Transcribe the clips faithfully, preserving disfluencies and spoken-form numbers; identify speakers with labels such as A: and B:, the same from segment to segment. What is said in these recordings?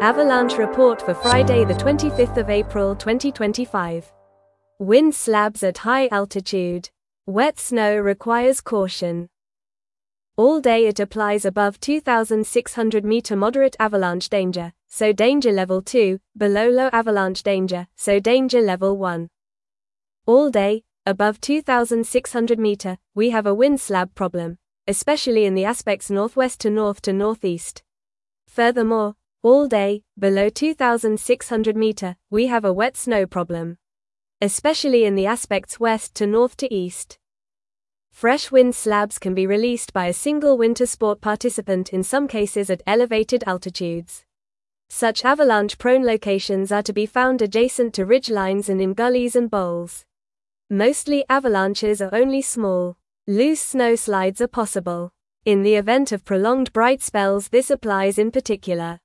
A: Avalanche report for Friday the twenty-fifth of April twenty twenty-five. Wind slabs at high altitude. Wet snow requires caution. All day it applies above two thousand six hundred meter moderate avalanche danger, so danger level two, below low avalanche danger, so danger level one. All day, above two thousand six hundred meter, we have a wind slab problem, especially in the aspects northwest to north to northeast. Furthermore, all day, below two thousand six hundred meter, we have a wet snow problem, especially in the aspects west to north to east. Fresh wind slabs can be released by a single winter sport participant in some cases at elevated altitudes. Such avalanche-prone locations are to be found adjacent to ridge lines and in gullies and bowls. Mostly avalanches are only small. Loose snow slides are possible. In the event of prolonged bright spells, this applies in particular.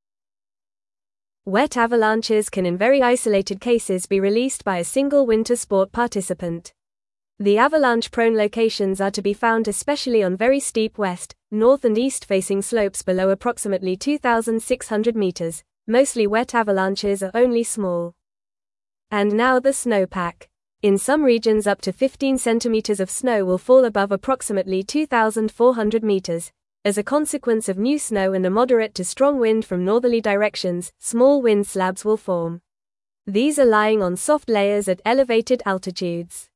A: Wet avalanches can in very isolated cases be released by a single winter sport participant. The avalanche-prone locations are to be found especially on very steep west, north and east-facing slopes below approximately two thousand six hundred meters. Mostly wet avalanches are only small. And now the snowpack. In some regions up to fifteen centimeters of snow will fall above approximately two thousand four hundred meters. As a consequence of new snow and a moderate to strong wind from northerly directions, small wind slabs will form. These are lying on soft layers at elevated altitudes.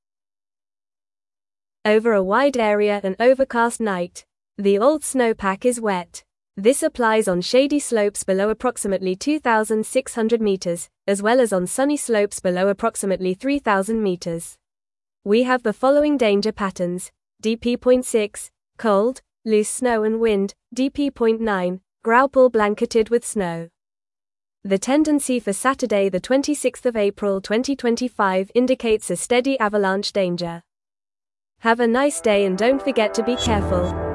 A: Over a wide area and overcast night, the old snowpack is wet. This applies on shady slopes below approximately two thousand six hundred meters, as well as on sunny slopes below approximately three thousand meters. We have the following danger patterns: D P zero point six, cold, loose snow and wind, D P zero point nine, Graupel blanketed with snow. The tendency for Saturday the twenty-sixth of April twenty twenty-five indicates a steady avalanche danger. Have a nice day and don't forget to be careful.